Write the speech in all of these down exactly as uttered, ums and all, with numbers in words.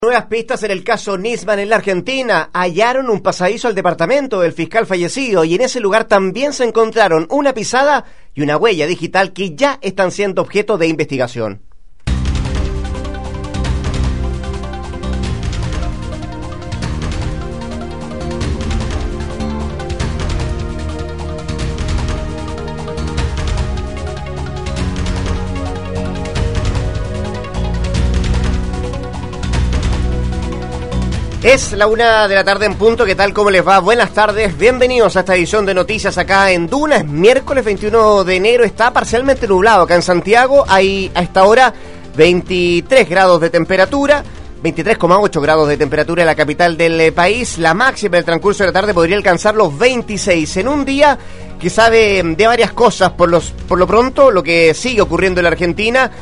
Nuevas pistas en el caso Nisman en la Argentina. Hallaron un pasadizo al departamento del fiscal fallecido y en ese lugar también se encontraron una pisada y una huella digital que ya están siendo objeto de investigación. Es la una de la tarde en punto. ¿Qué tal? ¿Cómo les va? Buenas tardes, bienvenidos a esta edición de noticias acá en Duna. Es miércoles veintiuno de enero, está parcialmente nublado acá en Santiago. Hay a esta hora veintitrés grados de temperatura, veintitrés coma ocho grados de temperatura en la capital del eh, país. La máxima del transcurso de la tarde podría alcanzar los veintiséis en un día que sabe de varias cosas. Por, los, por lo pronto, lo que sigue ocurriendo en la Argentina,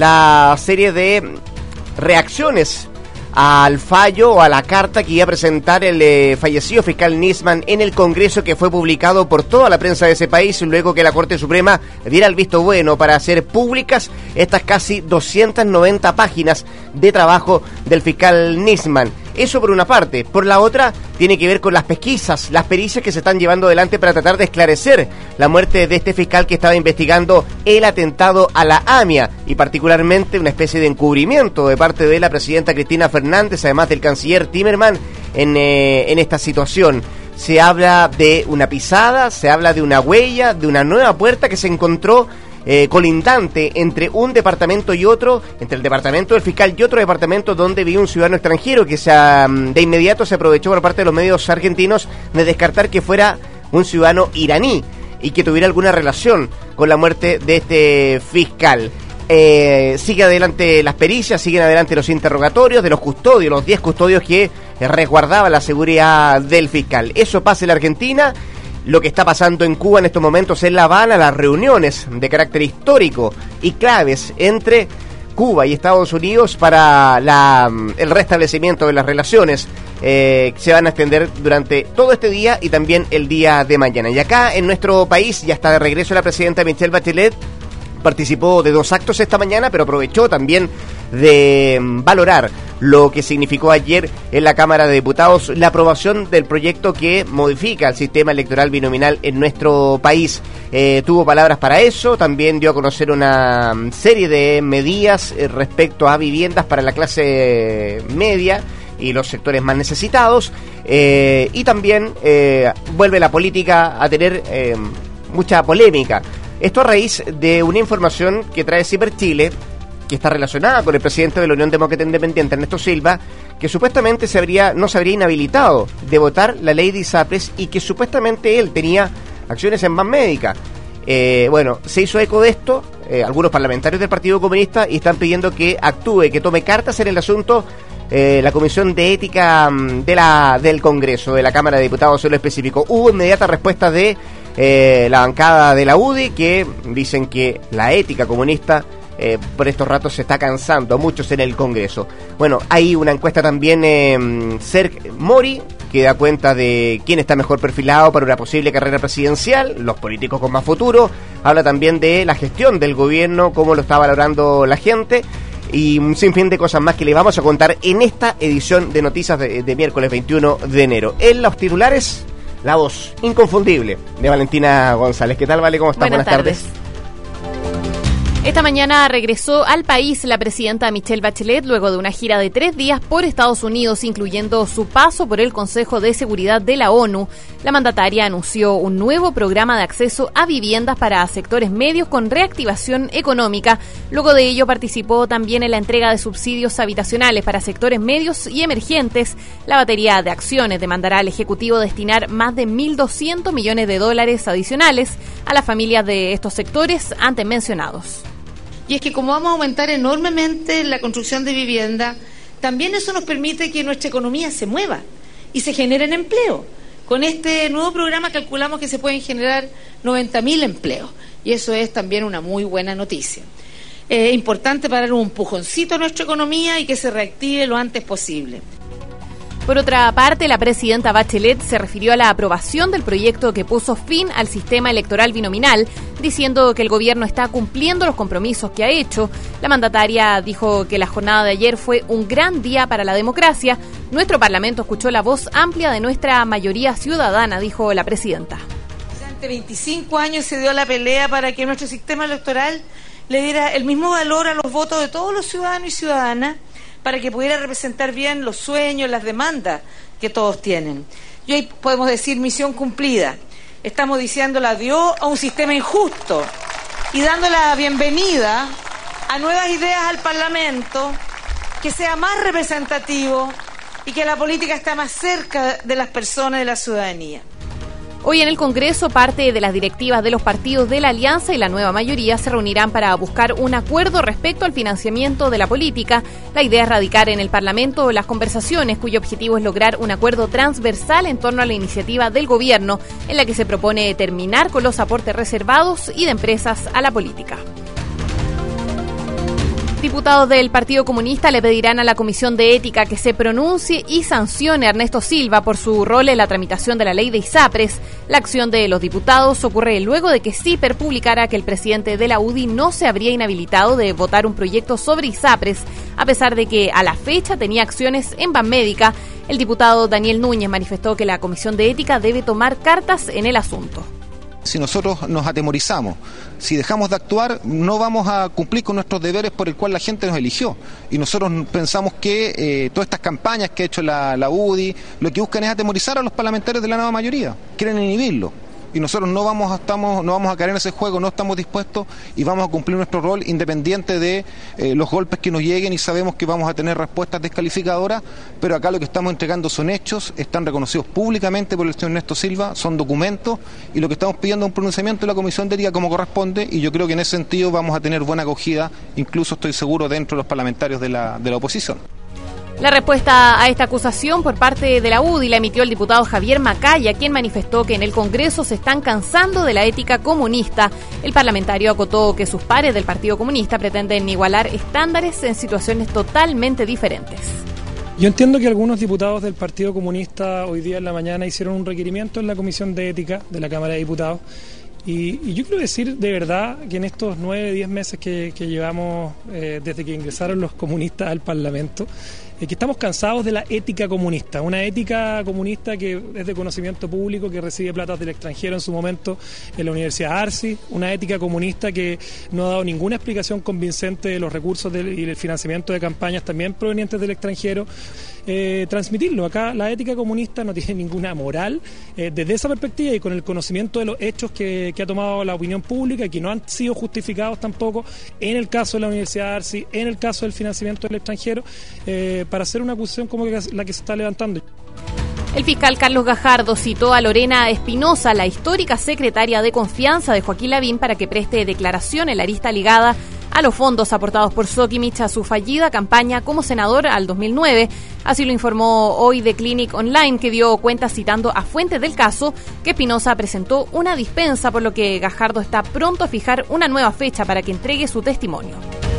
la serie de reacciones al fallo o a la carta que iba a presentar el eh, fallecido fiscal Nisman en el Congreso, que fue publicado por toda la prensa de ese país luego que la Corte Suprema diera el visto bueno para hacer públicas estas casi doscientas noventa páginas de trabajo del fiscal Nisman. Eso por una parte. Por la otra, tiene que ver con las pesquisas, las pericias que se están llevando adelante para tratar de esclarecer la muerte de este fiscal que estaba investigando el atentado a la AMIA y particularmente una especie de encubrimiento de parte de la presidenta Cristina Fernández, además del canciller Timerman, en, eh, en esta situación. Se habla de una pisada, se habla de una huella, de una nueva puerta que se encontró Eh, colindante entre un departamento y otro, entre el departamento del fiscal y otro departamento donde vive un ciudadano extranjero que se, um, de inmediato se aprovechó por parte de los medios argentinos de descartar que fuera un ciudadano iraní y que tuviera alguna relación con la muerte de este fiscal. Eh, sigue adelante las pericias, siguen adelante los interrogatorios de los custodios, los diez custodios que resguardaban la seguridad del fiscal. Eso pasa en la Argentina. Lo que está pasando en Cuba en estos momentos en La Habana, las reuniones de carácter histórico y claves entre Cuba y Estados Unidos para la, el restablecimiento de las relaciones eh, se van a extender durante todo este día y también el día de mañana. Y acá en nuestro país ya está de regreso la presidenta Michelle Bachelet. Participó de dos actos esta mañana, pero aprovechó también de valorar lo que significó ayer en la Cámara de Diputados la aprobación del proyecto que modifica el sistema electoral binominal en nuestro país. Eh, tuvo palabras para eso, también dio a conocer una serie de medidas eh, respecto a viviendas para la clase media y los sectores más necesitados, eh, y también eh, vuelve la política a tener eh, mucha polémica. Esto a raíz de una información que trae Ciber Chile, que está relacionada con el presidente de la Unión Demócrata Independiente, Ernesto Silva, que supuestamente se habría, no se habría inhabilitado de votar la ley de ISAPRES y que supuestamente él tenía acciones en Banmédica. Eh, bueno, se hizo eco de esto, eh, algunos parlamentarios del Partido Comunista, y están pidiendo que actúe, que tome cartas en el asunto eh, la Comisión de Ética de la del Congreso, de la Cámara de Diputados en lo específico. Hubo inmediata respuesta de Eh, la bancada de la U D I, que dicen que la ética comunista eh, por estos ratos se está cansando a muchos en el Congreso. Bueno, hay una encuesta también, eh, Cerc Mori, que da cuenta de quién está mejor perfilado para una posible carrera presidencial, los políticos con más futuro. Habla también de la gestión del gobierno, cómo lo está valorando la gente, y un sinfín de cosas más que le vamos a contar en esta edición de noticias de, de miércoles veintiuno de enero. En los titulares, la voz inconfundible de Valentina González. ¿Qué tal, Vale? ¿Cómo estás? Buenas, Buenas tardes. tardes. Esta mañana regresó al país la presidenta Michelle Bachelet luego de una gira de tres días por Estados Unidos, incluyendo su paso por el Consejo de Seguridad de la ONU. La mandataria anunció un nuevo programa de acceso a viviendas para sectores medios con reactivación económica. Luego de ello participó también en la entrega de subsidios habitacionales para sectores medios y emergentes. La batería de acciones demandará al Ejecutivo destinar más de mil doscientos millones de dólares adicionales a las familias de estos sectores antes mencionados. Y es que como vamos a aumentar enormemente la construcción de vivienda, también eso nos permite que nuestra economía se mueva y se generen empleo. Con este nuevo programa calculamos que se pueden generar noventa mil empleos y eso es también una muy buena noticia. Es eh, importante para dar un empujoncito a nuestra economía y que se reactive lo antes posible. Por otra parte, la presidenta Bachelet se refirió a la aprobación del proyecto que puso fin al sistema electoral binominal, diciendo que el gobierno está cumpliendo los compromisos que ha hecho. La mandataria dijo que la jornada de ayer fue un gran día para la democracia. Nuestro Parlamento escuchó la voz amplia de nuestra mayoría ciudadana, dijo la presidenta. Durante veinticinco años se dio la pelea para que nuestro sistema electoral le diera el mismo valor a los votos de todos los ciudadanos y ciudadanas, para que pudiera representar bien los sueños, las demandas que todos tienen. Y hoy podemos decir misión cumplida. Estamos diciendo el adiós a un sistema injusto y dando la bienvenida a nuevas ideas al Parlamento, que sea más representativo y que la política esté más cerca de las personas, de la ciudadanía. Hoy en el Congreso, parte de las directivas de los partidos de la Alianza y la nueva mayoría se reunirán para buscar un acuerdo respecto al financiamiento de la política. La idea es radicar en el Parlamento las conversaciones cuyo objetivo es lograr un acuerdo transversal en torno a la iniciativa del Gobierno, en la que se propone terminar con los aportes reservados y de empresas a la política. Diputados del Partido Comunista le pedirán a la Comisión de Ética que se pronuncie y sancione a Ernesto Silva por su rol en la tramitación de la ley de ISAPRES. La acción de los diputados ocurre luego de que CIPER publicara que el presidente de la U D I no se habría inhabilitado de votar un proyecto sobre ISAPRES, a pesar de que a la fecha tenía acciones en Banmédica. El diputado Daniel Núñez manifestó que la Comisión de Ética debe tomar cartas en el asunto. Si nosotros nos atemorizamos, si dejamos de actuar, no vamos a cumplir con nuestros deberes por el cual la gente nos eligió. Y nosotros pensamos que eh, todas estas campañas que ha hecho la, la U D I, lo que buscan es atemorizar a los parlamentarios de la nueva mayoría, quieren inhibirlo. Y nosotros no vamos a, estamos, no vamos a caer en ese juego, no estamos dispuestos y vamos a cumplir nuestro rol independiente de eh, los golpes que nos lleguen, y sabemos que vamos a tener respuestas descalificadoras, pero acá lo que estamos entregando son hechos, están reconocidos públicamente por el señor Ernesto Silva, son documentos, y lo que estamos pidiendo es un pronunciamiento de la Comisión de Ética como corresponde, y yo creo que en ese sentido vamos a tener buena acogida, incluso estoy seguro dentro de los parlamentarios de la, de la oposición. La respuesta a esta acusación por parte de la U D I la emitió el diputado Javier Macaya, quien manifestó que en el Congreso se están cansando de la ética comunista. El parlamentario acotó que sus pares del Partido Comunista pretenden igualar estándares en situaciones totalmente diferentes. Yo entiendo que algunos diputados del Partido Comunista hoy día en la mañana hicieron un requerimiento en la Comisión de Ética de la Cámara de Diputados. Y, y yo quiero decir de verdad que en estos nueve, diez meses que, que llevamos eh, desde que ingresaron los comunistas al Parlamento, eh, que estamos cansados de la ética comunista, una ética comunista que es de conocimiento público, que recibe platas del extranjero en su momento en la Universidad Arcis, una ética comunista que no ha dado ninguna explicación convincente de los recursos del, y el financiamiento de campañas también provenientes del extranjero. Eh, transmitirlo. Acá la ética comunista no tiene ninguna moral eh, desde esa perspectiva y con el conocimiento de los hechos que, que ha tomado la opinión pública y que no han sido justificados tampoco en el caso de la Universidad Arcis, en el caso del financiamiento del extranjero, eh, para hacer una acusación como que la que se está levantando. El fiscal Carlos Gajardo citó a Lorena Espinosa, la histórica secretaria de confianza de Joaquín Lavín, para que preste declaración en la arista ligada a los fondos aportados por Sokimich a su fallida campaña como senador al dos mil nueve. Así lo informó hoy The Clinic Online, que dio cuenta citando a fuentes del caso que Espinosa presentó una dispensa, por lo que Gajardo está pronto a fijar una nueva fecha para que entregue su testimonio.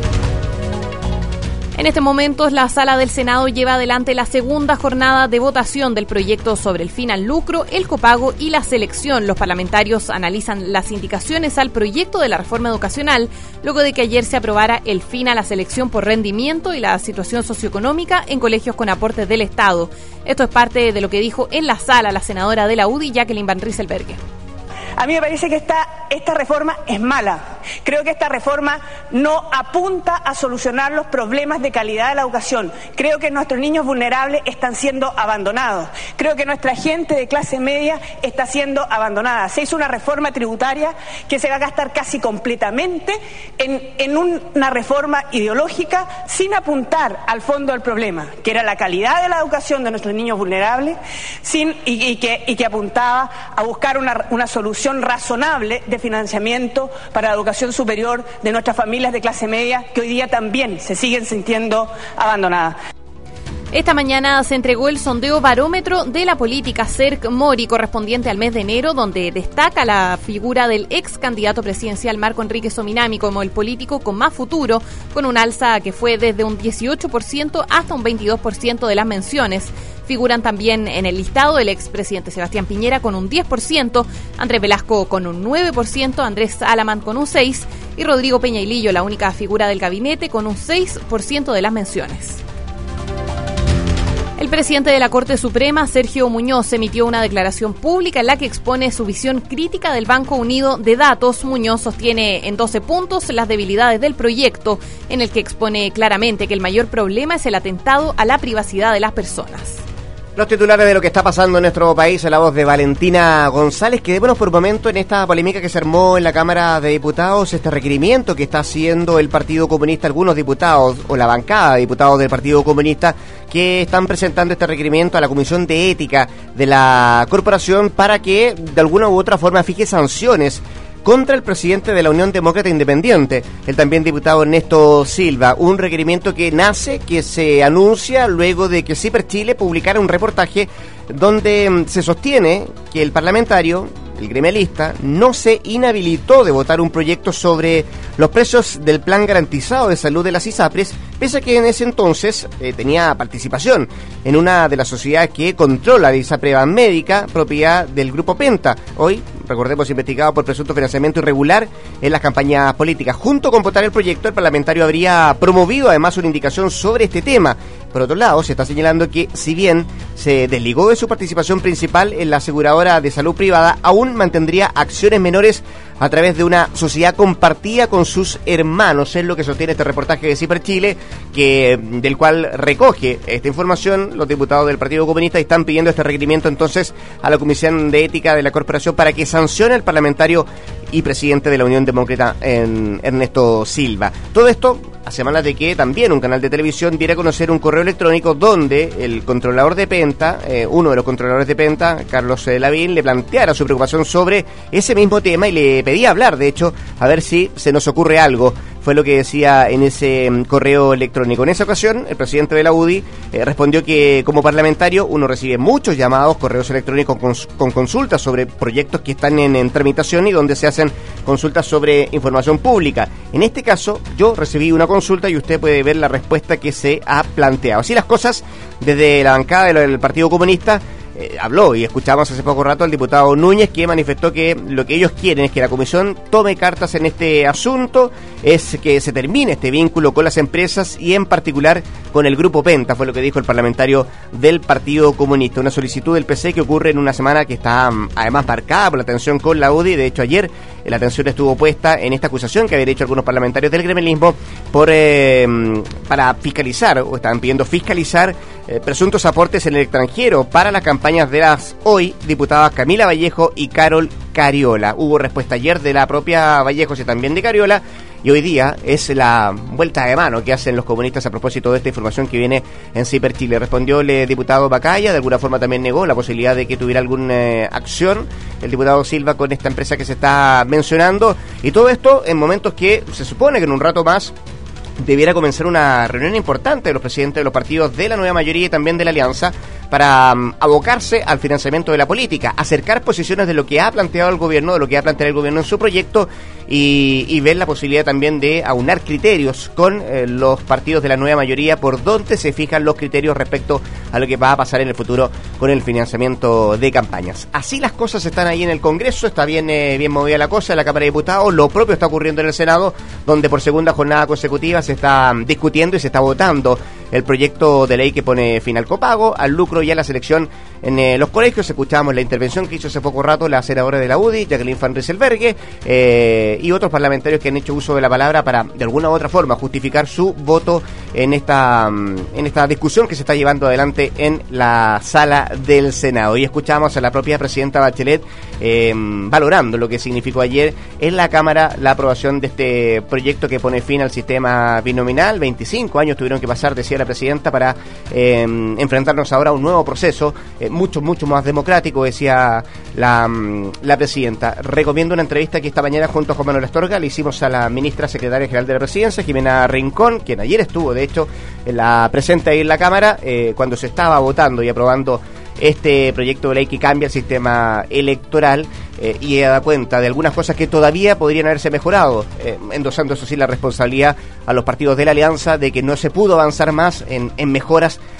En este momento, la Sala del Senado lleva adelante la segunda jornada de votación del proyecto sobre el fin al lucro, el copago y la selección. Los parlamentarios analizan las indicaciones al proyecto de la reforma educacional, luego de que ayer se aprobara el fin a la selección por rendimiento y la situación socioeconómica en colegios con aportes del Estado. Esto es parte de lo que dijo en la sala la senadora de la U D I, Jacqueline Van Rieselberghe. A mí me parece que esta, esta reforma es mala. Creo que esta reforma no apunta a solucionar los problemas de calidad de la educación. Creo que nuestros niños vulnerables están siendo abandonados. Creo que nuestra gente de clase media está siendo abandonada. Se hizo una reforma tributaria que se va a gastar casi completamente en, en un, una reforma ideológica sin apuntar al fondo del problema, que era la calidad de la educación de nuestros niños vulnerables, sin, y, y, que, y que apuntaba a buscar una, una solución razonable de financiamiento para la educación superior de nuestras familias de clase media, que hoy día también se siguen sintiendo abandonadas. Esta mañana se entregó el sondeo barómetro de la política CERC Mori correspondiente al mes de enero, donde destaca la figura del ex candidato presidencial Marco Enrique Sominami como el político con más futuro, con un alza que fue desde un dieciocho por ciento hasta un veintidós por ciento de las menciones. Figuran también en el listado el expresidente Sebastián Piñera con un diez por ciento, Andrés Velasco con un nueve por ciento, Andrés Alamán con un seis por ciento y Rodrigo Peña y Lillo, la única figura del gabinete, con un seis por ciento de las menciones. El presidente de la Corte Suprema, Sergio Muñoz, emitió una declaración pública en la que expone su visión crítica del Banco Unido de Datos. Muñoz sostiene en doce puntos las debilidades del proyecto, en el que expone claramente que el mayor problema es el atentado a la privacidad de las personas. Los titulares de lo que está pasando en nuestro país, a la voz de Valentina González. Quedémonos por un momento en esta polémica que se armó en la Cámara de Diputados, este requerimiento que está haciendo el Partido Comunista, algunos diputados o la bancada de diputados del Partido Comunista que están presentando este requerimiento a la Comisión de Ética de la Corporación para que de alguna u otra forma fije sanciones contra el presidente de la Unión Demócrata Independiente, el también diputado Ernesto Silva. Un requerimiento que nace, que se anuncia luego de que Ciper Chile publicara un reportaje donde se sostiene que el parlamentario, el gremialista, no se inhabilitó de votar un proyecto sobre los precios del plan garantizado de salud de las ISAPRES, pese a que en ese entonces eh, tenía participación en una de las sociedades que controla la ISAPRE Médica, propiedad del Grupo Penta, hoy, recordemos, investigado por presunto financiamiento irregular en las campañas políticas. Junto con votar el proyecto, el parlamentario habría promovido además una indicación sobre este tema. Por otro lado, se está señalando que, si bien se desligó de su participación principal en la aseguradora de salud privada, aún mantendría acciones menores a través de una sociedad compartida con sus hermanos. Es lo que sostiene este reportaje de Ciper Chile, que, del cual recoge esta información. Los diputados del Partido Comunista están pidiendo este requerimiento entonces a la Comisión de Ética de la Corporación para que sancione al parlamentario y presidente de la Unión Demócrata, en Ernesto Silva. Todo esto a semanas de que también un canal de televisión diera a conocer un correo electrónico donde el controlador de Penta, eh, uno de los controladores de Penta, Carlos eh, Lavín, le planteara su preocupación sobre ese mismo tema y le pedía hablar, de hecho, a ver si se nos ocurre algo. Fue lo que decía en ese um, correo electrónico. En esa ocasión, el presidente de la U D I eh, respondió que como parlamentario uno recibe muchos llamados, correos electrónicos con, con consultas sobre proyectos que están en, en tramitación y donde se hacen consultas sobre información pública. En este caso, yo recibí una consulta y usted puede ver la respuesta que se ha planteado. Así las cosas, desde la bancada del Partido Comunista, Eh, habló y escuchamos hace poco rato al diputado Núñez, que manifestó que lo que ellos quieren es que la comisión tome cartas en este asunto, es que se termine este vínculo con las empresas y en particular con el Grupo Penta, fue lo que dijo el parlamentario del Partido Comunista. Una solicitud del P C que ocurre en una semana que está además marcada por la tensión con la U D I. De hecho, ayer eh, la atención estuvo puesta en esta acusación que habían hecho algunos parlamentarios del gremialismo por eh, para fiscalizar, o estaban pidiendo fiscalizar eh, presuntos aportes en el extranjero para la campaña de las hoy diputadas Camila Vallejo y Carol Cariola. Hubo respuesta ayer de la propia Vallejo y también de Cariola, y hoy día es la vuelta de mano que hacen los comunistas a propósito de esta información que viene en Ciper Chile. Respondió el diputado Bacaya, de alguna forma también negó la posibilidad de que tuviera alguna eh, acción el diputado Silva con esta empresa que se está mencionando, y todo esto en momentos que se supone que en un rato más debiera comenzar una reunión importante de los presidentes de los partidos de la nueva mayoría y también de la alianza para um, abocarse al financiamiento de la política, acercar posiciones de lo que ha planteado el gobierno, de lo que ha planteado el gobierno en su proyecto y, y ver la posibilidad también de aunar criterios con eh, los partidos de la nueva mayoría por donde se fijan los criterios respecto a lo que va a pasar en el futuro con el financiamiento de campañas. Así las cosas están ahí en el Congreso, está bien, eh, bien movida la cosa en la Cámara de Diputados, lo propio está ocurriendo en el Senado, donde por segunda jornada consecutiva se está discutiendo y se está votando el proyecto de ley que pone fin al copago, al lucro y a la selección en eh, los colegios. Escuchamos la intervención que hizo hace poco rato la senadora de la U D I, Jacqueline Van Rieselberghe, eh, y otros parlamentarios que han hecho uso de la palabra para, de alguna u otra forma, justificar su voto en esta, en esta discusión que se está llevando adelante en la sala del Senado. Y escuchamos a la propia presidenta Bachelet eh, valorando lo que significó ayer en la Cámara la aprobación de este proyecto que pone fin al sistema binominal. veinticinco años tuvieron que pasar, decía la presidenta, para eh, enfrentarnos ahora a un nuevo proceso, eh, mucho, mucho más democrático, decía la, la presidenta. Recomiendo una entrevista que esta mañana junto a Juan Manuel Astorga le hicimos a la ministra secretaria general de la Presidencia, Jimena Rincón, quien ayer estuvo, de hecho, en la presente ahí en la Cámara, eh, cuando se estaba votando y aprobando este proyecto de ley que cambia el sistema electoral, eh, y da cuenta de algunas cosas que todavía podrían haberse mejorado, eh, endosando eso sí la responsabilidad a los partidos de la alianza de que no se pudo avanzar más en, en mejoras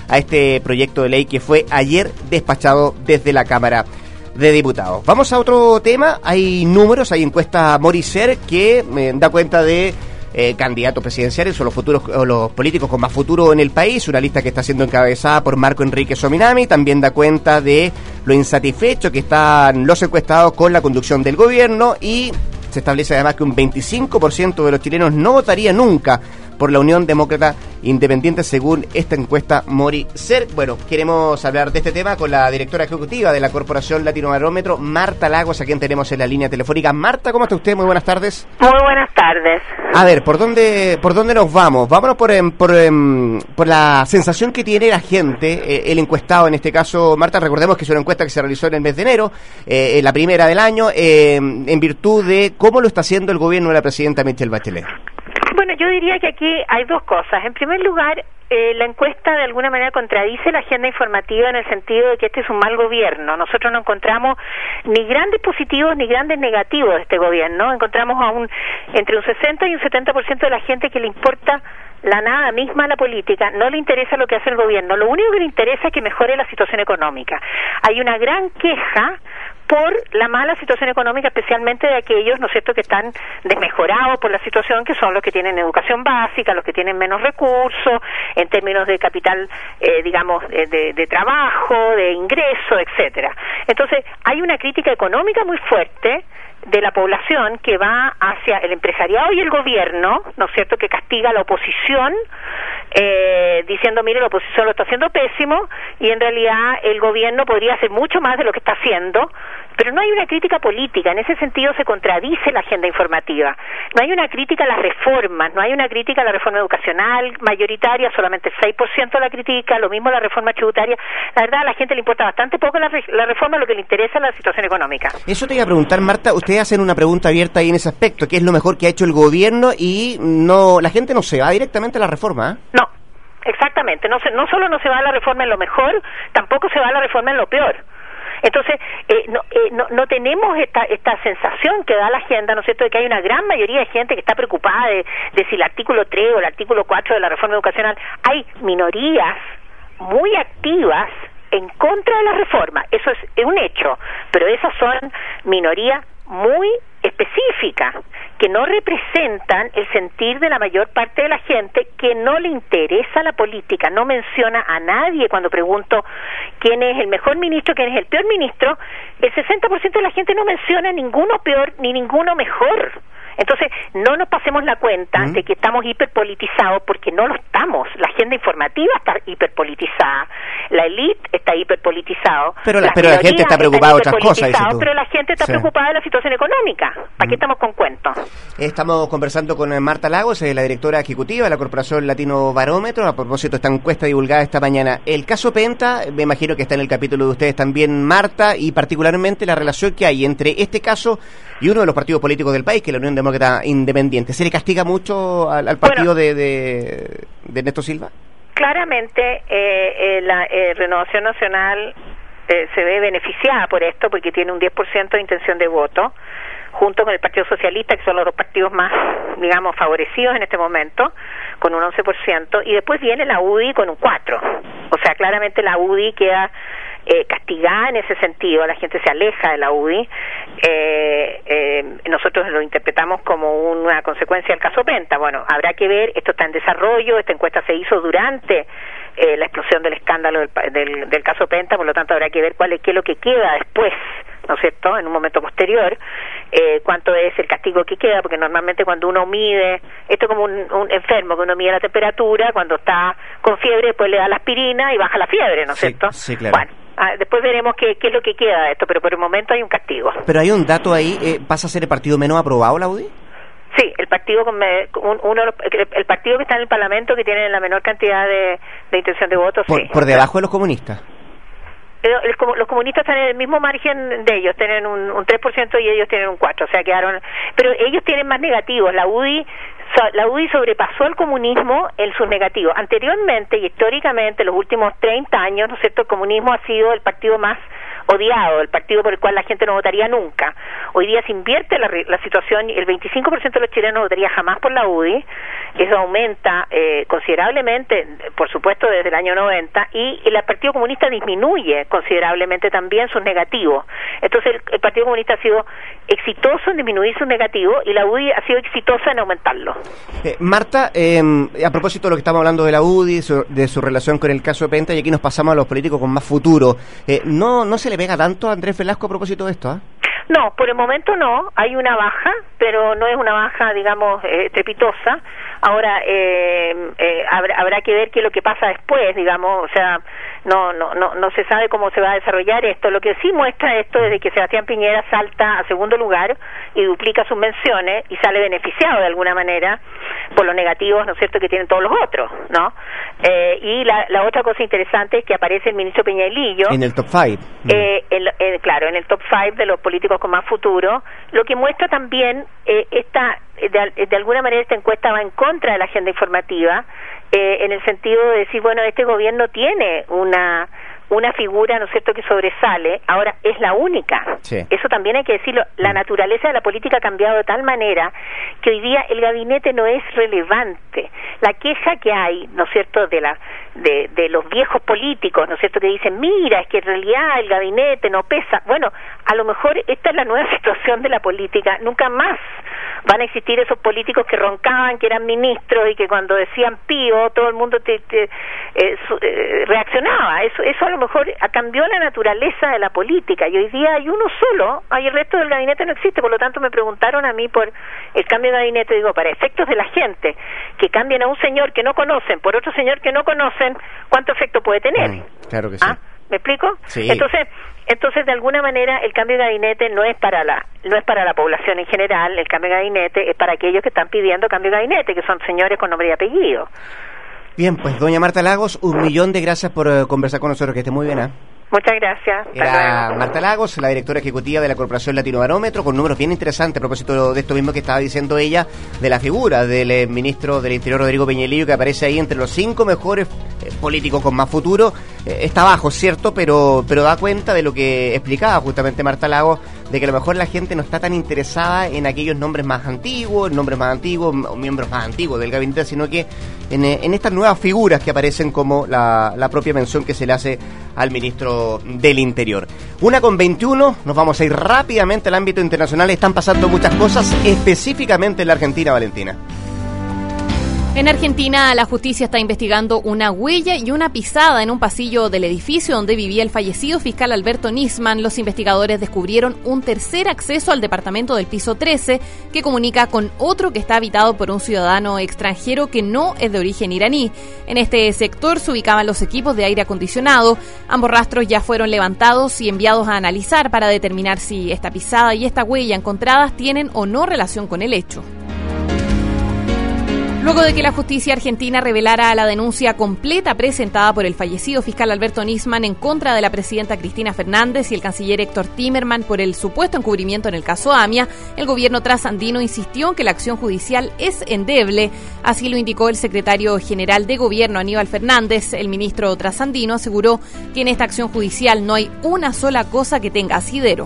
a este proyecto de ley que fue ayer despachado desde la Cámara de Diputados. Vamos a otro tema. Hay números, hay encuesta Moricer que eh, da cuenta de eh, candidatos presidenciales o los futuros o los políticos con más futuro en el país, una lista que está siendo encabezada por Marco Enrique Sominami. También da cuenta de lo insatisfecho que están los encuestados con la conducción del gobierno, y se establece además que un veinticinco por ciento de los chilenos no votaría nunca por la Unión Demócrata Independiente, según esta encuesta Moricer. Bueno, queremos hablar de este tema con la directora ejecutiva de la Corporación Latinobarómetro, Marta Lagos, a quien tenemos en la línea telefónica. Marta, ¿cómo está usted? Muy buenas tardes. Muy buenas tardes. A ver, ¿por dónde por dónde nos vamos? Vámonos por por, por la sensación que tiene la gente, eh, el encuestado en este caso. Marta, recordemos que es una encuesta que se realizó en el mes de enero, eh, la primera del año, eh, en virtud de cómo lo está haciendo el gobierno de la presidenta Michelle Bachelet. Bueno, yo diría que aquí hay dos cosas. En primer lugar, eh, la encuesta de alguna manera contradice la agenda informativa en el sentido de que este es un mal gobierno. Nosotros no encontramos ni grandes positivos ni grandes negativos de este gobierno. Encontramos a un entre un sesenta y un setenta por ciento de la gente que le importa la nada misma a la política, no le interesa lo que hace el gobierno. Lo único que le interesa es que mejore la situación económica. Hay una gran queja por la mala situación económica, especialmente de aquellos, ¿no es cierto?, que están desmejorados por la situación, que son los que tienen educación básica, los que tienen menos recursos, en términos de capital, eh, digamos, de, de, de trabajo, de ingreso, etcétera. Entonces, hay una crítica económica muy fuerte de la población que va hacia el empresariado y el gobierno, ¿no es cierto?, que castiga a la oposición, eh, diciendo, mire, la oposición lo está haciendo pésimo, y en realidad el gobierno podría hacer mucho más de lo que está haciendo, pero no hay una crítica política. En ese sentido se contradice la agenda informativa. No hay una crítica a las reformas, no hay una crítica a la reforma educacional mayoritaria, solamente el seis por ciento la critica, lo mismo la reforma tributaria. La verdad, a la gente le importa bastante poco la, la reforma, lo que le interesa es la situación económica. Eso te iba a preguntar, Marta, ustedes hacen una pregunta abierta ahí en ese aspecto, ¿qué es lo mejor que ha hecho el gobierno? Y no, la gente no se va directamente a la reforma, ¿eh? No, exactamente, no, se, no solo no se va a la reforma en lo mejor, tampoco se va a la reforma en lo peor. Entonces, eh, no, eh, no, no tenemos esta esta sensación que da la agenda, ¿no es cierto?, de que hay una gran mayoría de gente que está preocupada de, de si el artículo tres o el artículo cuatro de la reforma educacional. Hay minorías muy activas en contra de la reforma, eso es un hecho, pero esas son minorías muy específicas, que no representan el sentir de la mayor parte de la gente, que no le interesa la política. No menciona a nadie cuando pregunto quién es el mejor ministro, quién es el peor ministro. El sesenta por ciento de la gente no menciona ninguno peor ni ninguno mejor. Entonces, no nos pasemos la cuenta ¿Mm? de que estamos hiperpolitizados, porque no lo estamos. La agenda informativa está hiperpolitizada, la élite está hiperpolitizada, pero la, pero la gente está preocupada de otras cosas, dices tú. Pero la gente está sí. preocupada de la situación económica. ¿Para ¿Mm? qué estamos con cuentos? Estamos conversando con Marta Lagos, la directora ejecutiva de la Corporación Latinobarómetro, a propósito de esta encuesta divulgada esta mañana. El caso Penta, me imagino que está en el capítulo de ustedes también, Marta, y particularmente la relación que hay entre este caso y uno de los partidos políticos del país, que es la Unión Demócrata Independiente. ¿Se le castiga mucho al, al partido bueno, de, de, de Néstor Silva? Claramente, eh, eh, la eh, Renovación Nacional eh, se ve beneficiada por esto, porque tiene un diez por ciento de intención de voto, junto con el Partido Socialista, que son los dos partidos más, digamos, favorecidos en este momento, con un once por ciento, y después viene la U D I con un cuatro por ciento. O sea, claramente la U D I queda Eh, castigada en ese sentido, la gente se aleja de la U D I. Eh, eh, nosotros lo interpretamos como una consecuencia del caso Penta. Bueno, habrá que ver, esto está en desarrollo, esta encuesta se hizo durante eh, la explosión del escándalo del, del, del caso Penta, por lo tanto habrá que ver cuál es, qué es lo que queda después, ¿no es cierto?, en un momento posterior, eh, cuánto es el castigo que queda, porque normalmente cuando uno mide, esto es como un, un enfermo, que uno mide la temperatura, cuando está con fiebre, después le da la aspirina y baja la fiebre, ¿no es sí, cierto? Sí, claro. Bueno, ah, después veremos qué, qué es lo que queda de esto, pero por el momento hay un castigo. Pero hay un dato ahí, eh, ¿pasa a ser el partido menos aprobado, la U D I? Sí, el partido con me, un, uno el partido que está en el Parlamento, que tiene la menor cantidad de, de intención de votos, por, sí. ¿Por debajo de los comunistas? Los comunistas están en el mismo margen de ellos, tienen un, un tres por ciento y ellos tienen un cuatro por ciento, o sea, quedaron, pero ellos tienen más negativos. La U D I la U D I sobrepasó al comunismo en sus negativos. Anteriormente y históricamente, los últimos treinta años, ¿no es cierto?, el comunismo ha sido el partido más odiado, el partido por el cual la gente no votaría nunca. Hoy día se invierte la, la situación, el veinticinco por ciento de los chilenos no votaría jamás por la U D I, eso aumenta eh, considerablemente, por supuesto desde el año noventa, y el Partido Comunista disminuye considerablemente también sus negativos. Entonces el, el Partido Comunista ha sido exitoso en disminuir sus negativos y la U D I ha sido exitosa en aumentarlos. Eh, Marta, eh, a propósito de lo que estamos hablando de la U D I, su, de su relación con el caso de Penta, y aquí nos pasamos a los políticos con más futuro, eh, ¿no, no se le pega tanto a Andrés Velasco a propósito de esto? ¿eh? No, por el momento no, hay una baja, pero no es una baja, digamos, eh, estrepitosa. Ahora, eh, eh, habrá, habrá que ver qué es lo que pasa después, digamos, o sea, no, no, no, no se sabe cómo se va a desarrollar esto. Lo que sí muestra esto es de que Sebastián Piñera salta a segundo lugar y duplica sus menciones y sale beneficiado de alguna manera por los negativos, ¿no es cierto?, que tienen todos los otros, ¿no? Eh, y la, la otra cosa interesante es que aparece el ministro Peñalillo en el top five. Eh, el, el, claro, en el top five de los políticos con más futuro, lo que muestra también eh, esta, de, de alguna manera esta encuesta va en contra de la agenda informativa, eh, en el sentido de decir, bueno, este gobierno tiene una una figura, ¿no es cierto?, que sobresale, ahora es la única. Sí. Eso también hay que decirlo, la naturaleza de la política ha cambiado de tal manera que hoy día el gabinete no es relevante. La queja que hay, ¿no es cierto?, de la de, de los viejos políticos, ¿no es cierto?, que dicen, mira, es que en realidad el gabinete no pesa. Bueno, a lo mejor esta es la nueva situación de la política, nunca más van a existir esos políticos que roncaban, que eran ministros y que cuando decían pío, todo el mundo te, te, eh, su, eh, reaccionaba. Eso, eso a lo mejor cambió la naturaleza de la política y hoy día hay uno solo, hay el resto del gabinete no existe. Por lo tanto me preguntaron a mí por el cambio de gabinete, digo, para efectos de la gente, que cambien a un señor que no conocen por otro señor que no conocen, ¿cuánto efecto puede tener? Mm, claro que sí. ¿Ah? ¿Me explico? Sí. Entonces, entonces de alguna manera el cambio de gabinete no es para la no es para la población en general, el cambio de gabinete es para aquellos que están pidiendo cambio de gabinete, que son señores con nombre y apellido. Bien, pues doña Marta Lagos, un millón de gracias por uh, conversar con nosotros, que esté muy bien, ¿eh? Muchas gracias. Era Marta Lagos, la directora ejecutiva de la Corporación Latinobarómetro, con números bien interesantes a propósito de esto mismo que estaba diciendo ella, de la figura del eh, ministro del Interior, Rodrigo Peñalillo, que aparece ahí entre los cinco mejores eh, políticos con más futuro. Eh, está bajo, cierto, pero pero da cuenta de lo que explicaba justamente Marta Lagos, de que a lo mejor la gente no está tan interesada en aquellos nombres más antiguos, nombres más antiguos, o miembros más antiguos del gabinete, sino que en, en estas nuevas figuras que aparecen, como la, la propia mención que se le hace al ministro del Interior. Una con veintiuno, nos vamos a ir rápidamente al ámbito internacional. Están pasando muchas cosas, específicamente en la Argentina, Valentina. En Argentina, la justicia está investigando una huella y una pisada en un pasillo del edificio donde vivía el fallecido fiscal Alberto Nisman. Los investigadores descubrieron un tercer acceso al departamento del piso trece que comunica con otro que está habitado por un ciudadano extranjero que no es de origen iraní. En este sector se ubicaban los equipos de aire acondicionado. Ambos rastros ya fueron levantados y enviados a analizar para determinar si esta pisada y esta huella encontradas tienen o no relación con el hecho. Luego de que la justicia argentina revelara la denuncia completa presentada por el fallecido fiscal Alberto Nisman en contra de la presidenta Cristina Fernández y el canciller Héctor Timerman por el supuesto encubrimiento en el caso AMIA, el gobierno trasandino insistió en que la acción judicial es endeble. Así lo indicó el secretario general de gobierno, Aníbal Fernández. El ministro trasandino aseguró que en esta acción judicial no hay una sola cosa que tenga asidero.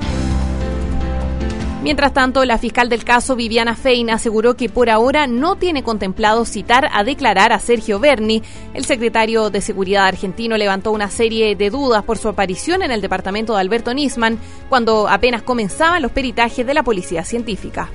Mientras tanto, la fiscal del caso, Viviana Fein, aseguró que por ahora no tiene contemplado citar a declarar a Sergio Berni. El secretario de Seguridad argentino levantó una serie de dudas por su aparición en el departamento de Alberto Nisman cuando apenas comenzaban los peritajes de la policía científica.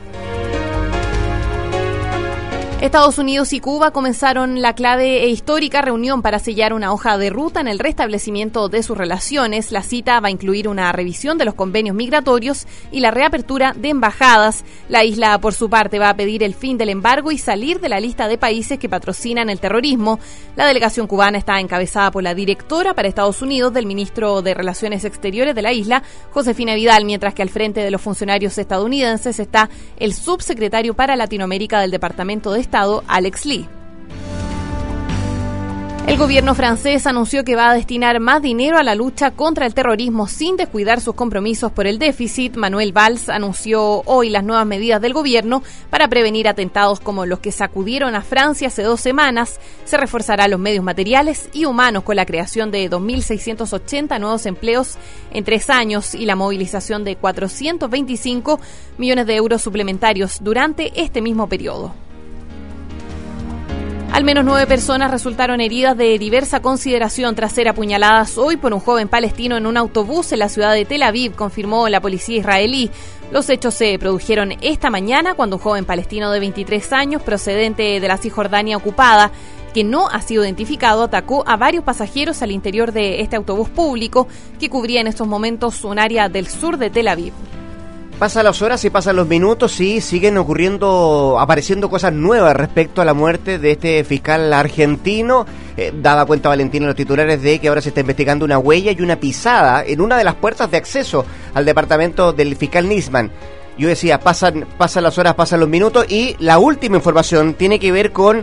Estados Unidos y Cuba comenzaron la clave e histórica reunión para sellar una hoja de ruta en el restablecimiento de sus relaciones. La cita va a incluir una revisión de los convenios migratorios y la reapertura de embajadas. La isla, por su parte, va a pedir el fin del embargo y salir de la lista de países que patrocinan el terrorismo. La delegación cubana está encabezada por la directora para Estados Unidos del ministro de Relaciones Exteriores de la isla, Josefina Vidal, mientras que al frente de los funcionarios estadounidenses está el subsecretario para Latinoamérica del Departamento de Estado, Alex Lee. El gobierno francés anunció que va a destinar más dinero a la lucha contra el terrorismo sin descuidar sus compromisos por el déficit. Manuel Valls anunció hoy las nuevas medidas del gobierno para prevenir atentados como los que sacudieron a Francia hace dos semanas. Se reforzarán los medios materiales y humanos con la creación de dos mil seiscientos ochenta nuevos empleos en tres años y la movilización de cuatrocientos veinticinco millones de euros suplementarios durante este mismo periodo. Al menos nueve personas resultaron heridas de diversa consideración tras ser apuñaladas hoy por un joven palestino en un autobús en la ciudad de Tel Aviv, confirmó la policía israelí. Los hechos se produjeron esta mañana cuando un joven palestino de veintitrés años, procedente de la Cisjordania ocupada, que no ha sido identificado, atacó a varios pasajeros al interior de este autobús público que cubría en estos momentos un área del sur de Tel Aviv. Pasan las horas y pasan los minutos y siguen ocurriendo, apareciendo cosas nuevas respecto a la muerte de este fiscal argentino. Eh, daba cuenta Valentín en los titulares de que ahora se está investigando una huella y una pisada en una de las puertas de acceso al departamento del fiscal Nisman. Yo decía, pasan, pasan las horas, pasan los minutos y la última información tiene que ver con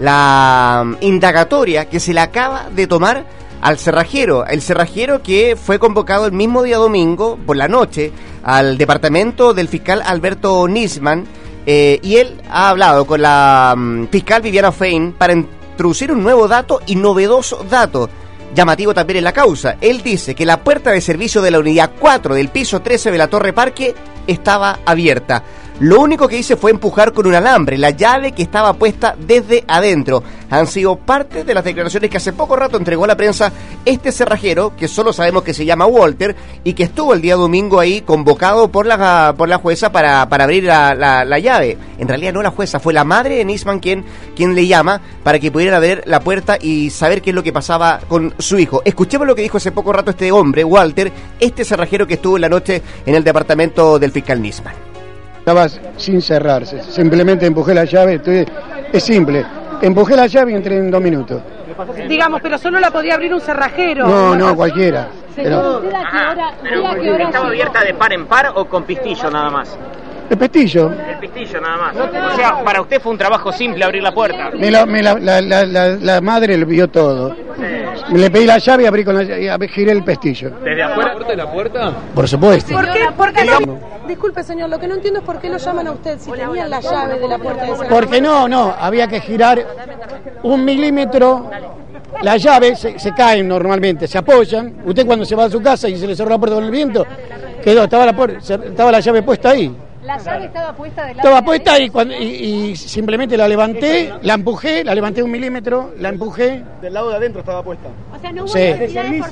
la indagatoria que se le acaba de tomar al cerrajero, el cerrajero que fue convocado el mismo día domingo por la noche al departamento del fiscal Alberto Nisman, eh, y él ha hablado con la um, fiscal Viviana Fein para introducir un nuevo dato y novedoso dato, llamativo también en la causa. Él dice que la puerta de servicio de la unidad cuatro del piso trece de la Torre Parque estaba abierta. Lo único que hice fue empujar con un alambre la llave que estaba puesta desde adentro. Han sido parte de las declaraciones que hace poco rato entregó a la prensa este cerrajero, que solo sabemos que se llama Walter, y que estuvo el día domingo ahí convocado por la por la jueza para, para abrir la, la, la llave. En realidad no la jueza, fue la madre de Nisman quien, quien le llama para que pudiera abrir la puerta y saber qué es lo que pasaba con su hijo. Escuchemos lo que dijo hace poco rato este hombre, Walter, este cerrajero que estuvo en la noche en el departamento del fiscal Nisman. Estaba sin cerrarse, simplemente empujé la llave, estoy, es simple, empujé la llave y entré en dos minutos. Digamos, pero solo la podía abrir un cerrajero. No, no, cualquiera. Pero... ¿Usted a qué hora, pero, a qué hora ¿estaba abierta de par en par o con pistillo nada más? El pestillo. El pistillo nada más. O sea, para usted fue un trabajo simple abrir la puerta. Me la, me la, la, la, la, la madre le vio todo. Sí. Le pedí la llave y abrí con la llave, giré el pestillo. ¿Desde afuera de la puerta? Por supuesto. ¿Por qué? ¿Por qué no? Disculpe, señor, lo que no entiendo es por qué lo llaman a usted si tenían la llave de la puerta de ese. Porque no, no, había que girar un milímetro. La llave se, se caen normalmente, se apoyan. Usted cuando se va a su casa y se le cerró la puerta con el viento, quedó, estaba la, estaba la llave puesta ahí. La llave estaba puesta del lado. Estaba puesta ahí cuando, y, y simplemente la levanté, la empujé, la levanté un milímetro, la empujé. Del lado de adentro estaba puesta. O sea, no hubo sí. necesidad de...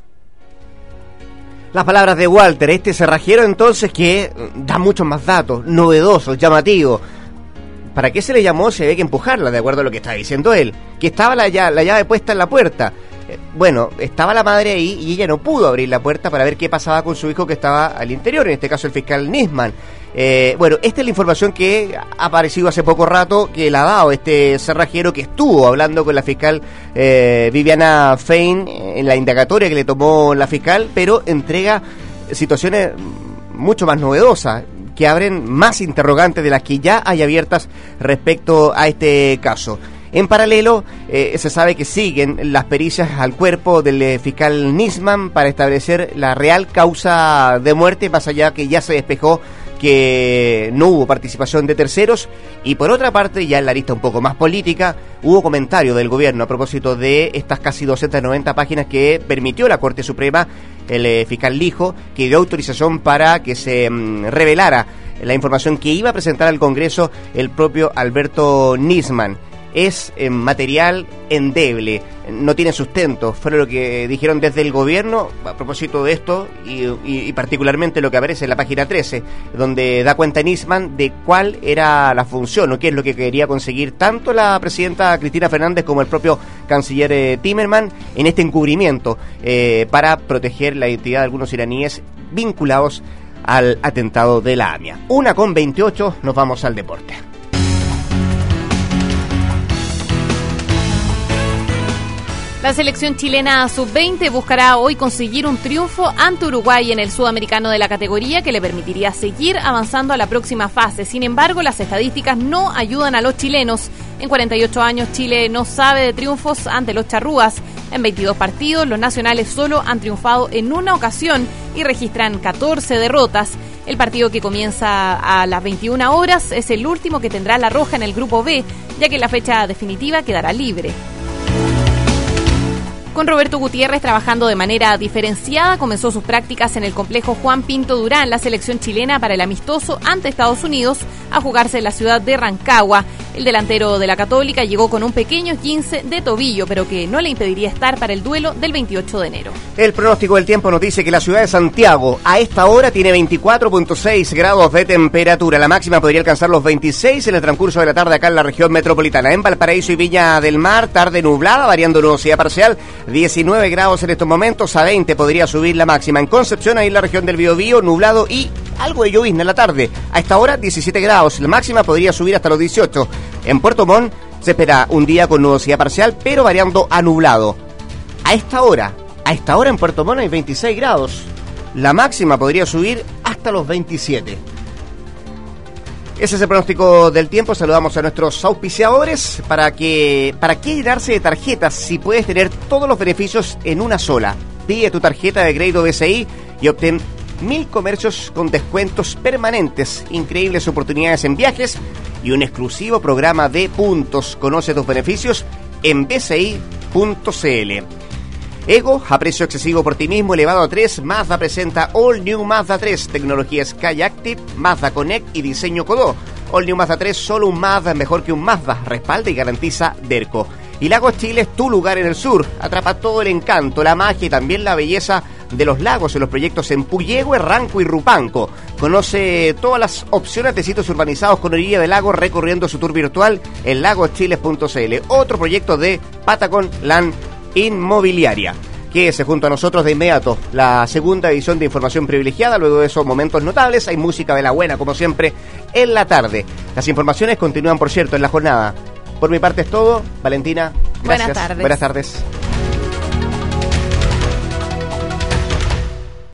Las palabras de Walter, este cerrajero entonces que da muchos más datos, novedosos, llamativos. ¿Para qué se le llamó? Se ve que empujarla, de acuerdo a lo que está diciendo él. Que estaba la, llave, la llave puesta en la puerta. Eh, bueno, estaba la madre ahí y ella no pudo abrir la puerta para ver qué pasaba con su hijo que estaba al interior, en este caso el fiscal Nisman. Eh, bueno, esta es la información que ha aparecido hace poco rato, que la ha dado este cerrajero que estuvo hablando con la fiscal eh, Viviana Fein en la indagatoria que le tomó la fiscal, pero entrega situaciones mucho más novedosas, que abren más interrogantes de las que ya hay abiertas respecto a este caso. En paralelo, eh, se sabe que siguen las pericias al cuerpo del eh, fiscal Nisman para establecer la real causa de muerte, más allá que ya se despejó que no hubo participación de terceros. Y por otra parte, ya en la lista un poco más política, hubo comentario del gobierno a propósito de estas casi doscientas noventa páginas que permitió la Corte Suprema, el eh, fiscal Lijo, que dio autorización para que se mm, revelara la información que iba a presentar al Congreso el propio Alberto Nisman. Es eh, material endeble, no tiene sustento, fue lo que dijeron desde el gobierno a propósito de esto y, y, y particularmente lo que aparece en la página trece, donde da cuenta Nisman de cuál era la función o qué es lo que quería conseguir tanto la presidenta Cristina Fernández como el propio canciller eh, Timmerman en este encubrimiento eh, para proteger la identidad de algunos iraníes vinculados al atentado de la AMIA. Una con veintiocho, nos vamos al deporte. La selección chilena sub veinte buscará hoy conseguir un triunfo ante Uruguay en el sudamericano de la categoría que le permitiría seguir avanzando a la próxima fase. Sin embargo, las estadísticas no ayudan a los chilenos. En cuarenta y ocho años, Chile no sabe de triunfos ante los charrúas, En veintidós partidos, los nacionales solo han triunfado en una ocasión y registran catorce derrotas. El partido que comienza a las veintiuna horas es el último que tendrá La Roja en el Grupo B, ya que la fecha definitiva quedará libre. Con Roberto Gutiérrez trabajando de manera diferenciada, comenzó sus prácticas en el complejo Juan Pinto Durán, la selección chilena para el amistoso ante Estados Unidos, a jugarse en la ciudad de Rancagua. El delantero de la Católica llegó con un pequeño esguince de tobillo, pero que no le impediría estar para el duelo del veintiocho de enero. El pronóstico del tiempo nos dice que la ciudad de Santiago a esta hora tiene veinticuatro punto seis grados de temperatura. La máxima podría alcanzar los veintiséis en el transcurso de la tarde acá en la región metropolitana. En Valparaíso y Viña del Mar, tarde nublada, variando nubosidad parcial. diecinueve grados en estos momentos, a veinte podría subir la máxima. En Concepción, ahí en la región del Biobío, nublado y algo de llovizna en la tarde. A esta hora, diecisiete grados, la máxima podría subir hasta los dieciocho. En Puerto Montt se espera un día con nubosidad parcial, pero variando a nublado. A esta hora, a esta hora en Puerto Montt hay veintiséis grados. La máxima podría subir hasta los veintisiete. Ese es el pronóstico del tiempo. Saludamos a nuestros auspiciadores. ¿Para que, para qué llenarse de tarjetas si puedes tener todos los beneficios en una sola? Pide tu tarjeta de crédito B C I y obtén mil comercios con descuentos permanentes, increíbles oportunidades en viajes y un exclusivo programa de puntos. Conoce tus beneficios en b c i punto c l. Ego, a precio excesivo por ti mismo, elevado a tres, Mazda presenta All New Mazda tres, tecnología Skyactiv, Mazda Connect y diseño Kodō. All New Mazda tres, solo un Mazda mejor que un Mazda, respalda y garantiza Derco. Y Lagos Chile es tu lugar en el sur, atrapa todo el encanto, la magia y también la belleza de los lagos en los proyectos en Puyehue, Ranco y Rupanco. Conoce todas las opciones de sitios urbanizados con orilla de lago recorriendo su tour virtual en lagos chiles punto c l. Otro proyecto de Patagon Land Inmobiliaria. Quédese junto a nosotros de inmediato. La segunda edición de Información Privilegiada. Luego de esos momentos notables hay música de la buena, como siempre, en la tarde. Las informaciones continúan, por cierto, en la jornada. Por mi parte es todo. Valentina, gracias. Buenas tardes. Buenas tardes.